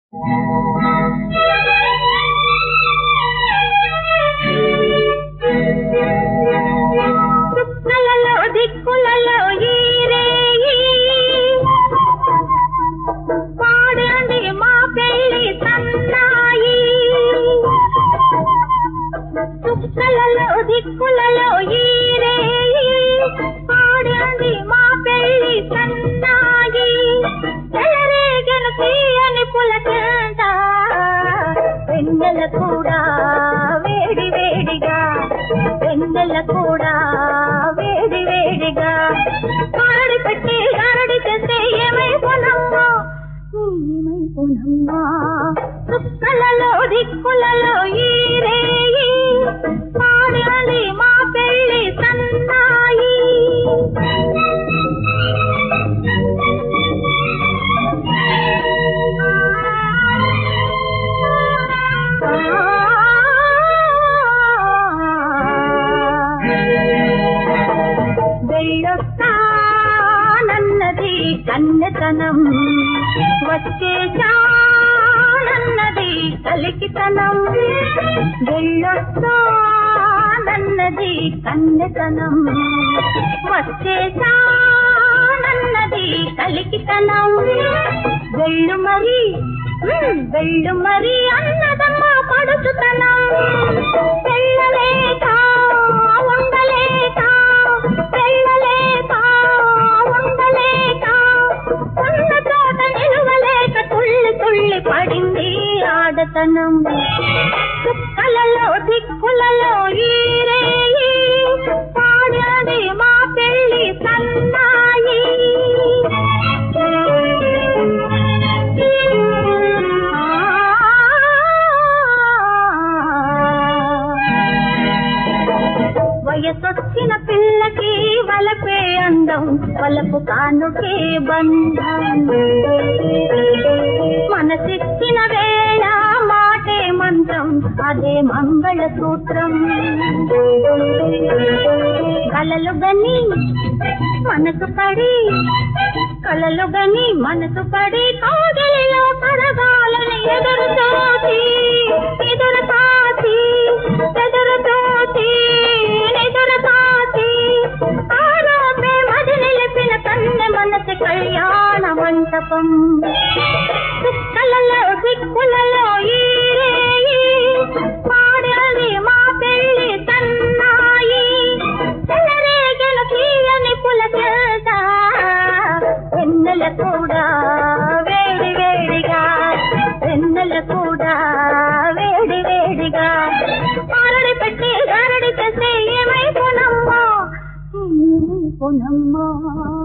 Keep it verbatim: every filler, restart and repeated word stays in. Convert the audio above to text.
చుక్కలలో దిక్కులలో ఈరేయి పాడండి మా పెళ్లి సన్నాయి. చుక్కలలో దిక్కులలో ఈరేయి పాడండి మా పెళ్లి సన్నాయి. చెలరేగను తీయని పులకంట వెన్నెల కూడా వేడి వేడిగా వెన్నెల కూడా వేడి వేడిగా కారడి పెట్టి గారడి చేస్తే ఏమైపోనమ్మా ఏమైపోనమ్మా. చుక్కలలో దిక్కులలో ఈరేయి పాడాలి మా పెళ్లి సన్నాయి. వెళ్ళొస్తానన్నది కన్నెతనం వచ్చేసానన్నది కలికితనం. వెళ్ళొస్తానన్నది కన్నెతనం వచ్చేసానన్నది కలికితనం. వెళ్ళు మరి వెళ్ళు మరి అన్నదమ్మా పడుచుతనం. వెళ్ళలేక ఉండలేక వెళ్ళలేక ఉండలేక ఉన్న చోట నిలువలేక తుళ్ళి తుళ్ళి పడింది ఆడతనం. చుక్కలలో దిక్కులలో ఈరేయి పాడాలి మా పెళ్లి సన్నాయి. వయసొచ్చిన పిల్లకి వలపే అందం వలపు కానుకే బంధం. మనసిచ్చిన వేళ మాటే మంత్రం అదే మంగళ సూత్రం. కలలు గని మనసు పడి కలలు గని మనసు పడి కాగలిలో కరగాలని ఎదురు తోచి ఎదురు తాచి ఎదురు తోచి ఎదురు తాచి ఆరోపే మది నిలిపిన కన్నె మనసి కళ్యాణ మంటపం. చుక్కలలో దిక్కులలో ఈరేయి పాడాలి మా పెళ్లి సన్నాయి. చెలరేగను తీయని పులకెల్త వెన్నెల కూడా వేడి వేడిగా వెన్నెల కూడా వేడి వేడిగా ఆరడి పెట్టి గారడి చేస్తే ఏమైపోనమ్మా ఏమైపోనమ్మా.